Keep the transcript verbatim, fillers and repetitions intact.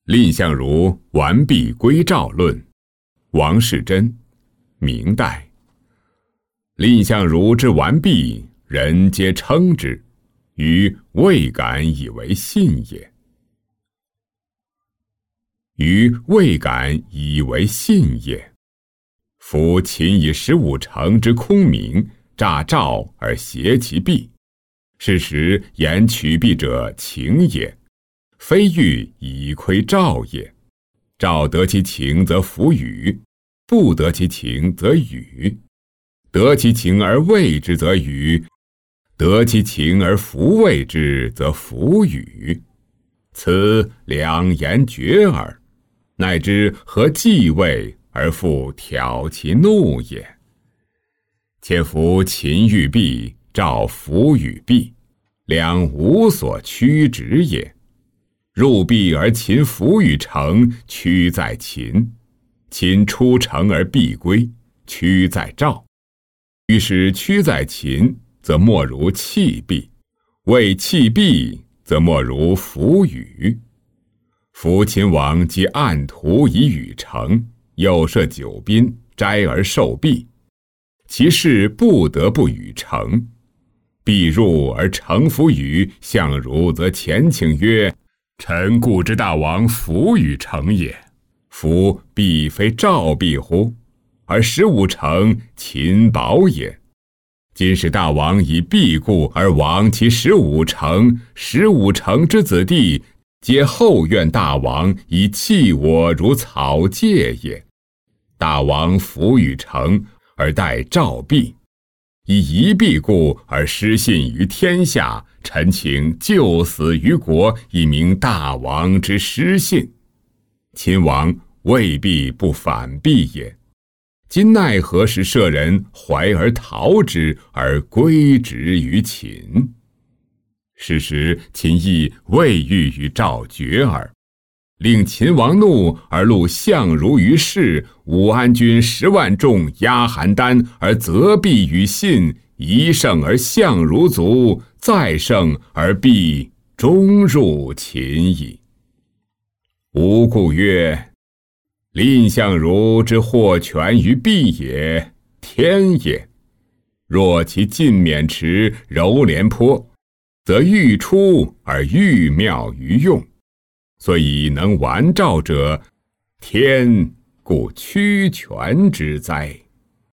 蔺相如完璧归赵论，王士祯，明代。蔺相如之完璧，人皆称之，余未敢以为信也。余未敢以为信也。夫秦以十五城之空名，诈赵而挟其璧，是时言取璧者情也，非欲以窥赵也。赵得其情则弗与，不得其情则与。得其情而畏之则与，得其情而弗畏之则弗与。此两言绝耳，乃知何忌畏而复挑其怒也。且夫秦欲璧，赵弗与璧，两无所趋止也。入璧而秦弗与城，屈在秦；秦出城而璧归，屈在赵。于是屈在秦，则莫如弃璧；为弃璧，则莫如弗与。夫秦王既按图以与城，又设九宾，斋而受璧，其事不得不与城。璧入而城弗与，相如则前请曰：臣故知大王弗与城也。夫璧非赵璧乎？而十五城秦保也。今使大王以璧故而亡其十五城，十五城之子弟，皆后怨大王以弃我如草芥也。大王弗与城，而待赵璧，以一璧故而失信于天下，臣请就死于国，以明大王之失信。秦王未必不反璧也。今奈何使舍人怀而逃之，而归之于秦？是时秦亦未欲与赵绝耳。令秦王怒，而录相如于市，武安军十万众压邯郸，而责璧于信，一胜而相如卒，再胜而璧终入秦矣。吾故曰：蔺相如之获权于璧也，天也。若其尽渑池、柔廉颇，则欲出而欲妙于用。所以能完赵者，天故屈权之哉。